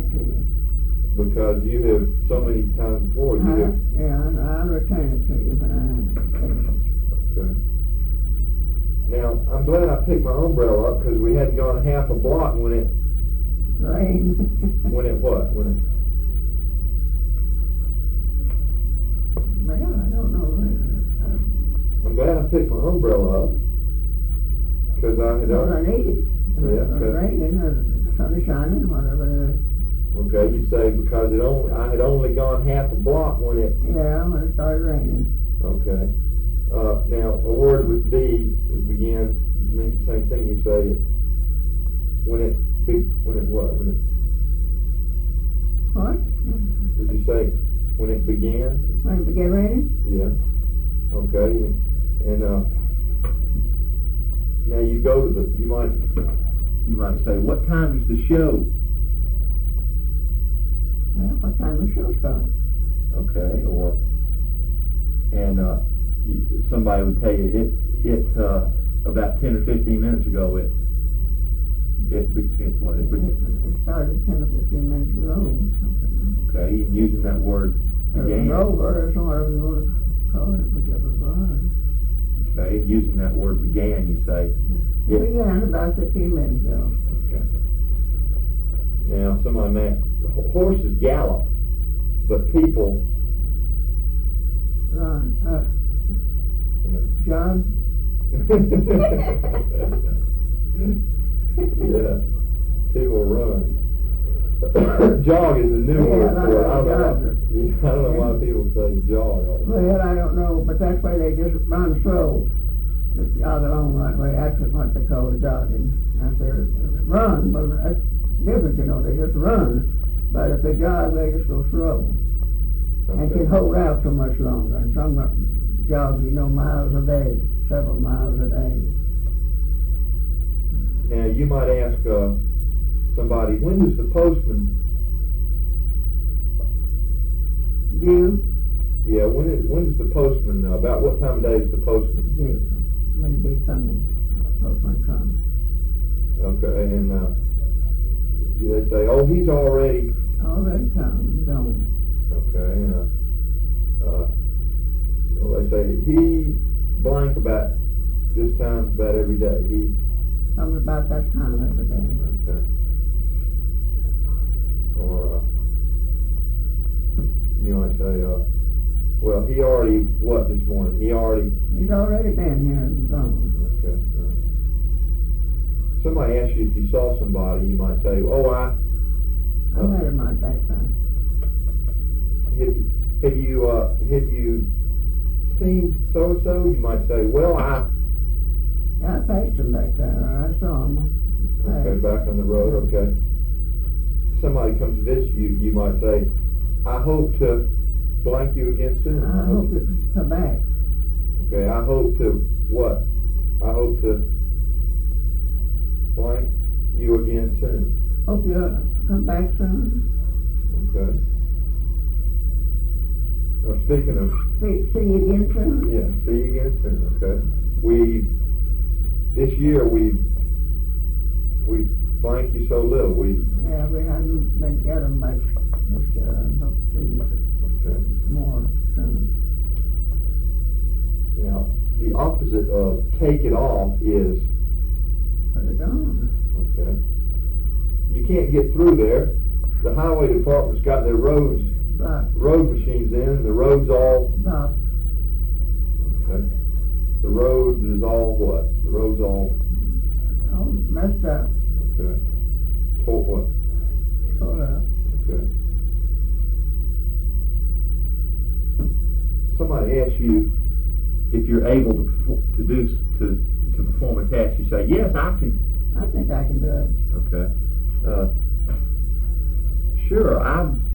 back to you. Because you have so many times before you have. Yeah, I'll return it to you when I Okay. Now, I'm glad I picked my umbrella up because we hadn't gone half a block when it rained. When it what? When it? Well, I don't know. I'm glad I picked my umbrella up because I had. Well, I need it. Yeah. It was raining, the sun is shining, whatever it is. Okay, you'd say because I had only gone half a block when it. Yeah, when it started raining. Okay. Now, a word with B it begins means the same thing. You say it when it what? What? Would you say when it began? When it began raining? Yeah. Okay. And now you go to you might say, what time is the show? Well, what time the show started? Okay. Somebody would tell you it about 10 or 15 minutes ago it started 10 or 15 minutes ago or something. Okay, and using that word began. Or over, or whatever you want to call it, whichever it was. Okay, using that word began, you say. It began about 15 minutes ago. Okay. Now, somebody may, horses gallop, but people run. Jog. Yeah, people run. Jog is a new word for it. I don't know why people say jog. Well, I don't know, but that's why they just run slow. Just jog along that way. That's what they call jogging. If they run, well, that's different, you know. They just run. But if they jog, they just go slow. Okay. And can hold out so much longer. And some jogs, you know, miles a day, several miles a day. Now, you might ask somebody, when does the postman... You? Yeah, when does the postman, about what time of day is the postman? You. When he be coming. Postman comes. Okay, and they say, oh, he's already... Already come, gone. Okay, they say, he blank about this time about every day. He comes about that time every day. Okay. Or you might say, well, he already, what this morning? He's already been here and gone. Okay. Somebody asks you if you saw somebody, you might say, oh, I met him right back time. Have you seen so and so? You might say, well, I passed him back there. I saw him. Okay, back on the road. Okay. Somebody comes to visit you. You might say, I hope to blank you again soon. I hope to come back. Okay. I hope to what? I hope to blank you again soon. Hope you'll come back soon. Okay. Now, speaking of... See you again soon? Yeah, see you again soon, okay. This year, we blank you so little. Yeah, we haven't been getting much this year. I hope to see you more soon. Now, the opposite of take it off is... Put it on. Okay. You can't get through there. The highway department's got their road machines in. The road's all blocked. Okay. The road is all what? The road's all messed up. Okay. Tore up. Okay. Somebody asks you if you're able to perform a task. You say, yes, I can. I think I can do it. Okay. Sure,